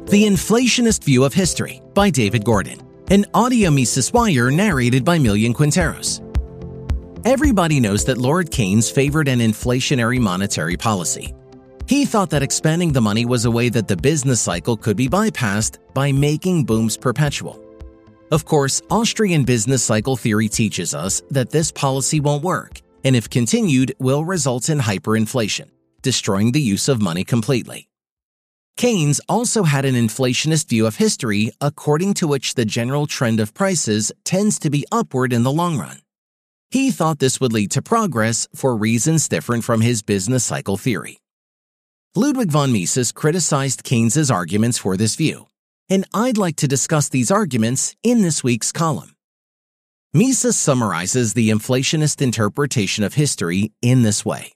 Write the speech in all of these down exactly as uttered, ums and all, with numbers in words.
The Inflationist View of History by David Gordon, an audio Mises Wire narrated by Millian Quinteros. Everybody knows that Lord Keynes favored an inflationary monetary policy. He thought that expanding the money was a way that the business cycle could be bypassed by making booms perpetual. Of course, Austrian business cycle theory teaches us that this policy won't work, and if continued, will result in hyperinflation, destroying the use of money completely. Keynes also had an inflationist view of history according to which the general trend of prices tends to be upward in the long run. He thought this would lead to progress for reasons different from his business cycle theory. Ludwig von Mises criticized Keynes's arguments for this view, and I'd like to discuss these arguments in this week's column. Mises summarizes the inflationist interpretation of history in this way.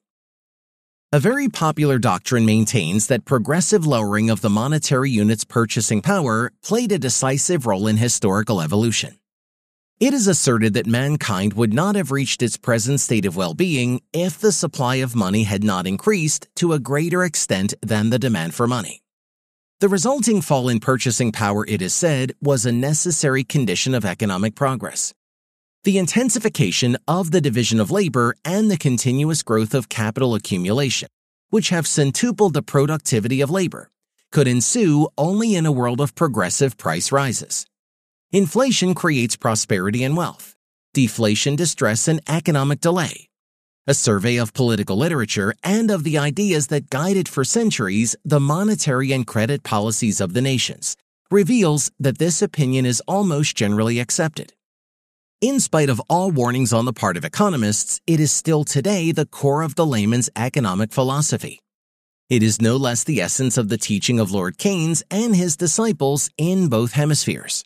A very popular doctrine maintains that progressive lowering of the monetary unit's purchasing power played a decisive role in historical evolution. It is asserted that mankind would not have reached its present state of well-being if the supply of money had not increased to a greater extent than the demand for money. The resulting fall in purchasing power, it is said, was a necessary condition of economic progress. The intensification of the division of labor and the continuous growth of capital accumulation, which have centupled the productivity of labor, could ensue only in a world of progressive price rises. Inflation creates prosperity and wealth, deflation, distress, and economic delay. A survey of political literature and of the ideas that guided for centuries the monetary and credit policies of the nations reveals that this opinion is almost generally accepted. In spite of all warnings on the part of economists, it is still today the core of the layman's economic philosophy. It is no less the essence of the teaching of Lord Keynes and his disciples in both hemispheres.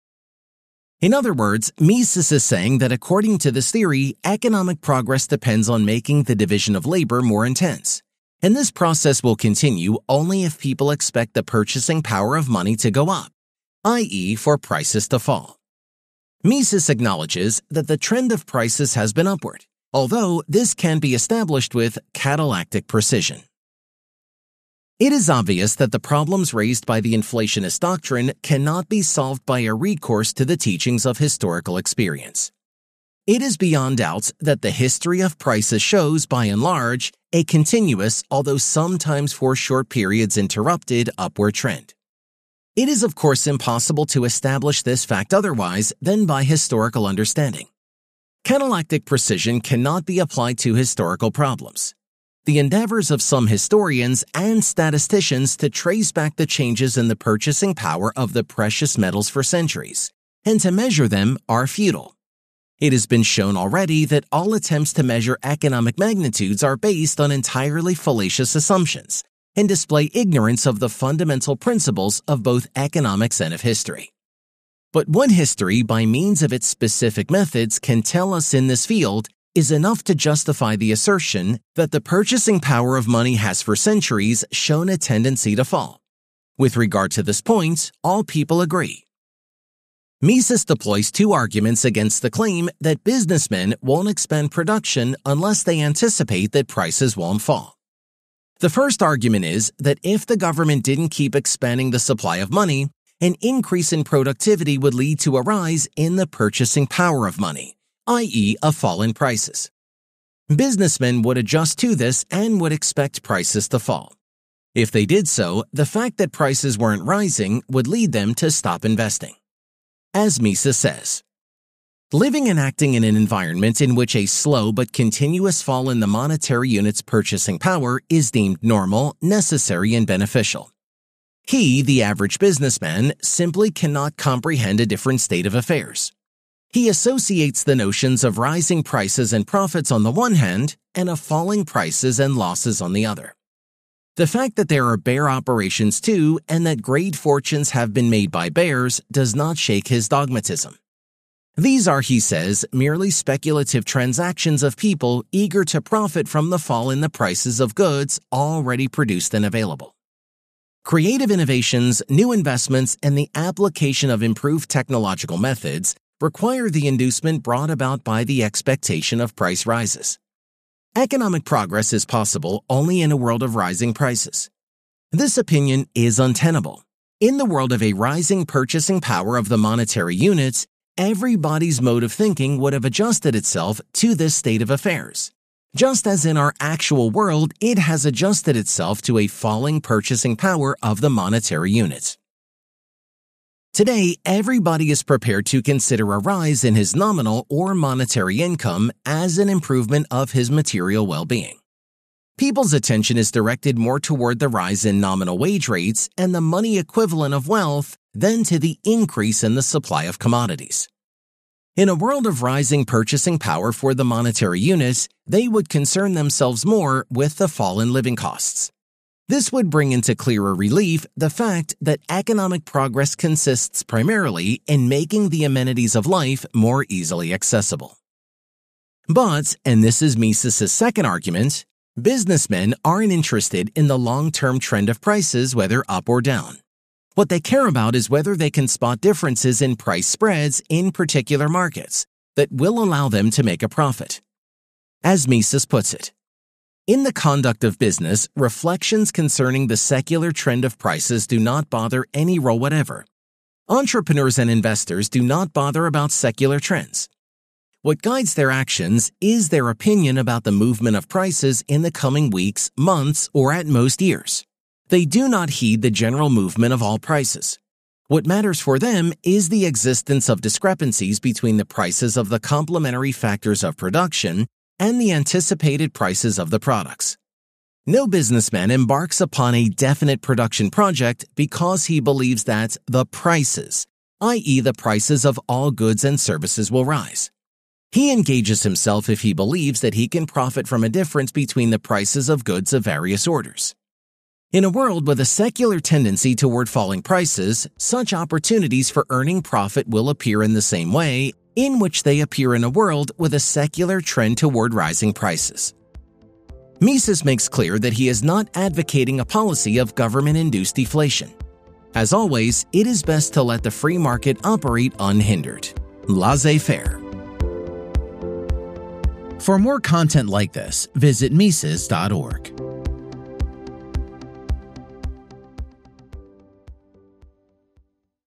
In other words, Mises is saying that according to this theory, economic progress depends on making the division of labor more intense, and this process will continue only if people expect the purchasing power of money to go up, that is for prices to fall. Mises acknowledges that the trend of prices has been upward, although this can be established with catalactic precision. It is obvious that the problems raised by the inflationist doctrine cannot be solved by a recourse to the teachings of historical experience. It is beyond doubt that the history of prices shows, by and large, a continuous, although sometimes for short periods interrupted, upward trend. It is of course impossible to establish this fact otherwise than by historical understanding. Catalactic precision cannot be applied to historical problems. The endeavors of some historians and statisticians to trace back the changes in the purchasing power of the precious metals for centuries, and to measure them, are futile. It has been shown already that all attempts to measure economic magnitudes are based on entirely fallacious assumptions, and display ignorance of the fundamental principles of both economics and of history. But what history, by means of its specific methods, can tell us in this field is enough to justify the assertion that the purchasing power of money has for centuries shown a tendency to fall. With regard to this point, all people agree. Mises deploys two arguments against the claim that businessmen won't expand production unless they anticipate that prices won't fall. The first argument is that if the government didn't keep expanding the supply of money, an increase in productivity would lead to a rise in the purchasing power of money, that is a fall in prices. Businessmen would adjust to this and would expect prices to fall. If they did so, the fact that prices weren't rising would lead them to stop investing. As Mises says, living and acting in an environment in which a slow but continuous fall in the monetary unit's purchasing power is deemed normal, necessary, and beneficial. He, the average businessman, simply cannot comprehend a different state of affairs. He associates the notions of rising prices and profits on the one hand, and of falling prices and losses on the other. The fact that there are bear operations too, and that great fortunes have been made by bears, does not shake his dogmatism. These are, he says, merely speculative transactions of people eager to profit from the fall in the prices of goods already produced and available. Creative innovations, new investments, and the application of improved technological methods require the inducement brought about by the expectation of price rises. Economic progress is possible only in a world of rising prices. This opinion is untenable. In the world of a rising purchasing power of the monetary units, everybody's mode of thinking would have adjusted itself to this state of affairs. Just as in our actual world, it has adjusted itself to a falling purchasing power of the monetary unit. Today, everybody is prepared to consider a rise in his nominal or monetary income as an improvement of his material well-being. People's attention is directed more toward the rise in nominal wage rates and the money equivalent of wealth than to the increase in the supply of commodities. In a world of rising purchasing power for the monetary units, they would concern themselves more with the fall in living costs. This would bring into clearer relief the fact that economic progress consists primarily in making the amenities of life more easily accessible. But, and this is Mises's second argument, businessmen aren't interested in the long-term trend of prices, whether up or down. What they care about is whether they can spot differences in price spreads in particular markets that will allow them to make a profit. As Mises puts it, in the conduct of business, reflections concerning the secular trend of prices do not bother any role whatever. Entrepreneurs and investors do not bother about secular trends. What guides their actions is their opinion about the movement of prices in the coming weeks, months, or at most years. They do not heed the general movement of all prices. What matters for them is the existence of discrepancies between the prices of the complementary factors of production and the anticipated prices of the products. No businessman embarks upon a definite production project because he believes that the prices, that is the prices of all goods and services, will rise. He engages himself if he believes that he can profit from a difference between the prices of goods of various orders. In a world with a secular tendency toward falling prices, such opportunities for earning profit will appear in the same way in which they appear in a world with a secular trend toward rising prices. Mises makes clear that he is not advocating a policy of government-induced deflation. As always, it is best to let the free market operate unhindered. Laissez-faire. For more content like this, visit Mises dot org.